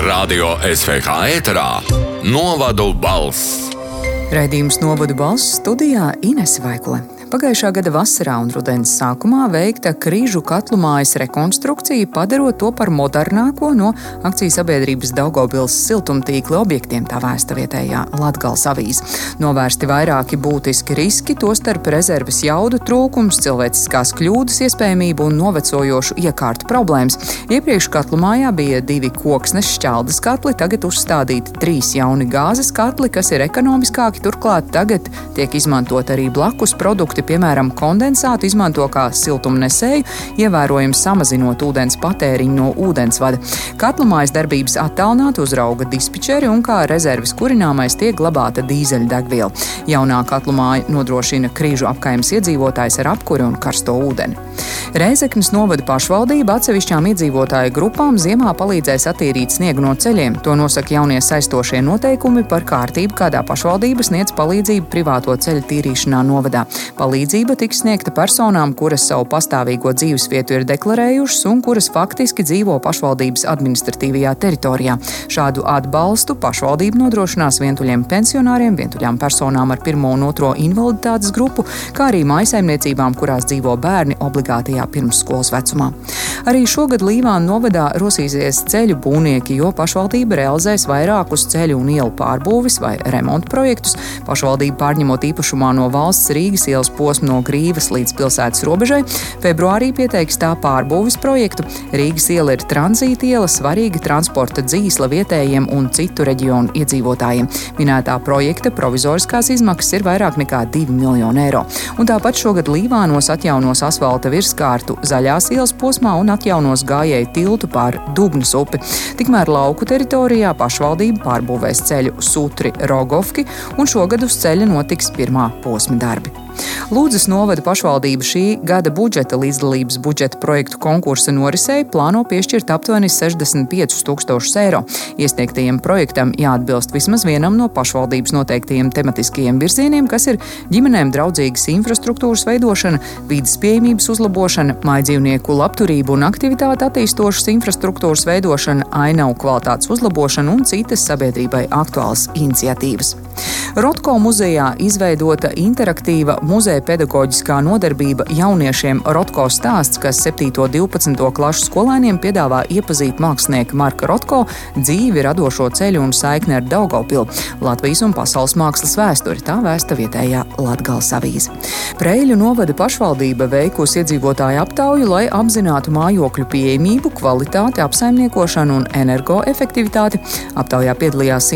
Radio SVH ēterā Novadu balss. Raidījums Novadu balss studijā Inese Vaikule. Pagājušā gada vasarā un rudens sākumā veikta Krīžu katlu mājas rekonstrukcija, padarot to par modernāko no akciju sabiedrības Daugavpils siltumtīkla objektiem, tā vēsta vietējā Latgales avīze. Novērsti vairāki būtiski riski, tostarp rezerves jaudu trūkums, cilvēciskās kļūdas iespējamība un novecojošu iekārtu problēmas. Iepriekš katlu mājā bija 2 koksnes šķeldes katli, tagad uzstādīti 3 jauni gāzes katli, kas ir ekonomiskāki, turklāt tagad tiek izmantot arī blakus produkti, piemēram, kondensātu izmanto kā siltumnesēju, ievērojami samazinot ūdens patēriņu no ūdensvada. Katlamājas darbības attālināti uzrauga dispečeri un kā rezerves kurināmais tiek glabāta dīzeļdegviela. Jaunā katlamāja nodrošina Krīžu apkaimes iedzīvotājs ar apkuri un karsto ūdeni. Rēzeknes novada pašvaldība atsevišķām iedzīvotāju grupām ziemā palīdzēs attīrīt sniegu no ceļiem. To nosaka jaunie saistošie noteikumi par kārtību, kādā pašvaldība sniedz palīdzību privāto ceļu tīrīšanā novadā. Palīdzība tiks sniegta personām, kuras savu pastāvīgo dzīvesvietu ir deklarējušas un kuras faktiski dzīvo pašvaldības administratīvajā teritorijā. Šādu atbalstu pašvaldība nodrošinās vientuļiem pensionāriem, vientuļām personām ar 1. un 2. invaliditātes grupu, kā arī mājsaimniecībām, kurās dzīvo bērni obligātajā pirmsskolas vecumā. Arī šogad Līvāna novadā rosīsies ceļu būvnieki, jo pašvaldība realizēs vairākus ceļu un ielu pārbūves vai remontu projektus. Pašvaldība pārņemot īpašumā no valsts Rīgas ielas posmu no Grīvas līdz pilsētas robežai, februārī pieteiks tā pārbūves projektu. Rīgas iela ir tranzīta iela, svarīga transporta dzīsla vietējiem un citu reģionu iedzīvotājiem. Minētā projekta provizoriskās izmaksas ir vairāk nekā 2 miljoni eiro. Un tāpat šogad Līvānos atjaunos asfalta virskārtu Zaļās ielas posmā un atjaunos gājēju tiltu pār Dubnas upi. Tikmēr lauku teritorijā pašvaldība pārbūvēs ceļu Sutri-Rogovki un šogad uz ceļa notiks 1. posma darbi. Lūdzas novada pašvaldība šī gada budžeta līdzdalības budžeta projektu konkursa norisei plāno piešķirt aptuveni 65 000 eiro. Iesniegtajiem projektam jāatbilst vismaz vienam no pašvaldības noteiktajiem tematiskajiem virzieniem, kas ir ģimenēm draudzīgas infrastruktūras veidošana, vides pieejamības uzlabošana, mājdzīvnieku labturību un aktivitāti attīstošas infrastruktūras veidošana, ainavu kvalitātes uzlabošana un citas sabiedrībai aktuālas iniciatīvas. Rotko muzejā izveidota interaktīva muzeja pedagoģiskā nodarbība jauniešiem Rotko stāsts, kas 7. un 12. klašu skolēniem piedāvā iepazīt mākslinieka Marka Rotko dzīvi, radošo ceļu un saikni ar Daugavpilu, Latvijas un pasaules mākslas vēsturi, tā vēsta vietējā Latgales avīze. Preiļu novada pašvaldība veikusi iedzīvotāju aptauju, lai apzinātu mājokļu pieejamību, kvalitāti, apsaimniekošanu un energoefektivitāti. Aptaujā piedalījās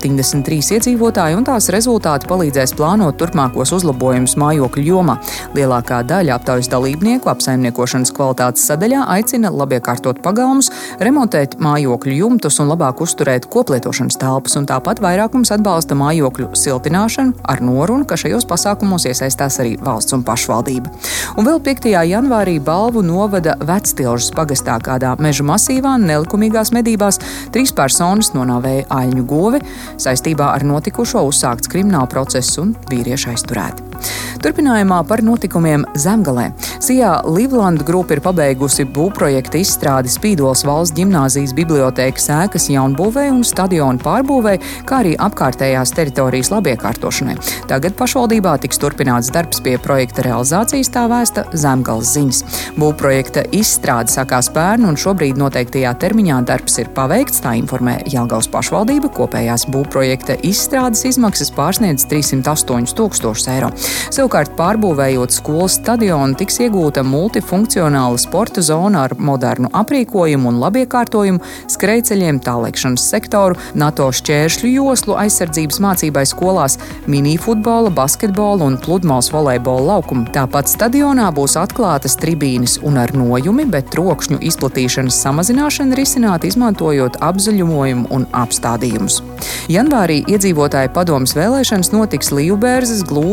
173 iedzīvotāji un tās rezultāti palīdzēs plānot turpmākos uzlabojumus mājokļu jomā. Lielākā daļa aptaujas dalībnieku apsaimniekošanas kvalitātes sadaļā aicina labiekārtot pagalmus, remontēt mājokļu jumtus un labāk uzturēt koplietošanas telpas, un tāpat vairākums atbalsta mājokļu siltināšanu ar norunu, ka šajos pasākumos iesaistās arī valsts un pašvaldība. Un vēl 5. janvārī balvu novada Vectilžas pagastā kādā meža masīvā nelikumīgās medībās 3 personas nonāvēja aļņu govi. Saistībā ar notikušo uzsākts krimināla process un vīrieši aizturēti. Turpinājumā par notikumiem Zemgalē. Sijā Livlanda grupa ir pabeigusi būvprojekta izstrādi Spīdoles valsts ģimnāzijas bibliotēkas ēkas jaunbūvei un stadionu pārbūvei, kā arī apkārtējās teritorijas labiekārtošanai. Tagad pašvaldībā tiks turpināts darbs pie projekta realizācijas, tā vēsta Zemgales ziņas. Būvprojekta izstrāde sākās pērn un šobrīd noteiktajā termiņā darbs ir paveikts, tā informē Jelgavas pašvaldība. Kopējās būvprojekta izstrādes izmaksas pārsniedz 308 000 eiro. Savukārt pārbūvējot skolas stadionu, tiks iegūta multifunkcionāla sporta zona ar modernu aprīkojumu un labiekārtojumu, skrejceļiem, tālēkšanas sektoru, NATO šķēršļu joslu aizsardzības mācībai skolās, minifutbola, basketbola un pludmales volejbola laukumu. Tāpat stadionā būs atklātas tribīnes un ar nojumi, bet trokšņu izplatīšanas samazināšana risināta izmantojot apzaļumojumu un apstādījumus. Janvārī iedzīvotāju padomes vēlēšanas notiks Līvbērzes, Glūdes, Virces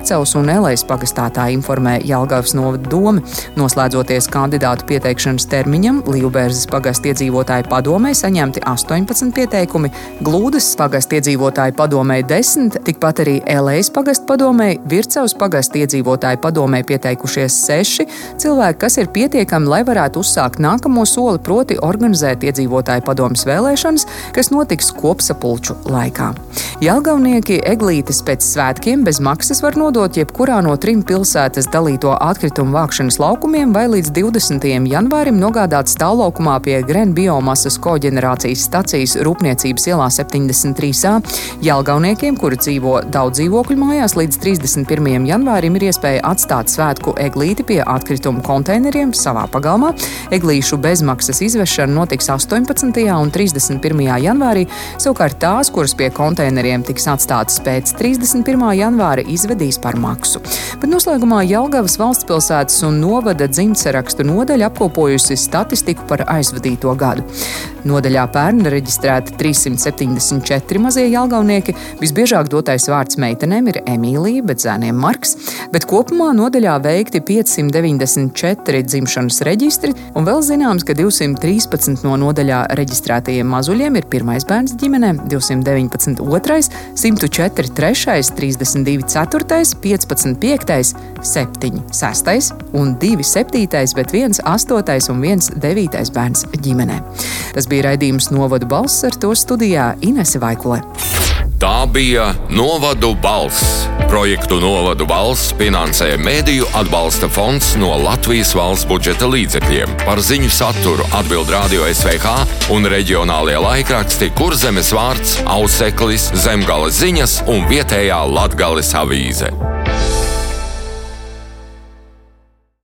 Vircavas un Elejas pagastā, tā informē Jelgavas novada doma. Noslēdzoties kandidātu pieteikšanas termiņam, Līvbērzes pagasta iedzīvotāju padomē saņemti 18 pieteikumi, Glūdas pagasta iedzīvotāju padomē 10, tikpat arī Elejas pagasta padomē, Vircavas pagasta iedzīvotāju padomē pieteikušies 6 cilvēki, kas ir pietiekami, lai varētu uzsākt nākamo soli, proti organizēt iedzīvotāju padomes vēlēšanas, kas notiks kopsapulču laikā. Jelgavnieki eglītes pēc svētkiem bez maksas var nodot jebkurā no 3 pilsētas dalīto atkritumu vākšanas laukumiem vai līdz 20. janvārim nogādāt stāvlaukumā pie Gren biomasas koģenerācijas stacijas Rūpniecības ielā 73A. Jelgavniekiem, kuri dzīvo daudz dzīvokļu mājās, līdz 31. janvārim ir iespēja atstāt svētku eglīti pie atkritumu konteineriem savā pagalmā. Eglīšu bezmaksas izvešana notiks 18. un 31. janvārī, savukārt tās, kuras pie konteineriem tiks atstātas pēc 31. janvāra, izvedīs par maksu. Bet noslēgumā Jelgavas valstspilsētas un novada dzimtsarakstu nodaļa apkopojusi statistiku par aizvadīto gadu. Nodaļā pērn reģistrēti 374 mazie jelgavnieki, visbiežāk dotais vārds meitenēm ir Emīlija, bet zēniem Marks, bet kopumā nodaļā veikti 594 dzimšanas reģistri, un vēl zināms, ka 213 no nodaļā reģistrētajiem mazuļiem ir pirmais bērns ģimenē, 219 otrais, 104 trešais, 32 ceturtais, 15 piektais, 7 sestais un 2 septītais, bet 1 astotais un 1 devītais bērns ģimenē. Tas bija raidījums Novadu balss, ar to studijā Inese Vaikule. Tā bija Novadu balss. Projektu Novadu balss finansē Mediju atbalsta fonds no Latvijas valsts budžeta līdzekļiem. Par ziņu saturu atbild Radio SVH un reģionālie laikraksti Kurzemes vārds, Auseklis, Zemgales ziņas un vietējā Latgales avīze.